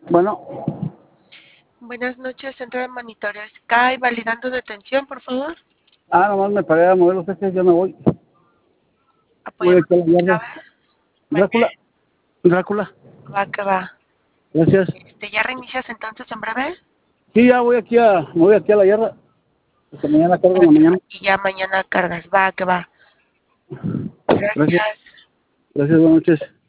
Bueno, Buenas noches, Centro de Monitoreo Sky, validando detención, por favor. nomás me paré a mover los ejes, ya me voy. Voy Apoyamos aquí a la yarda. mañana. Drácula, Drácula, Va que va. gracias. ¿Ya reinicias entonces en breve? Sí, ya me voy aquí a la yarda. Hasta mañana cargo en la mañana. Y ya mañana cargas. Va que va. Gracias, Gracias. gracias, buenas noches.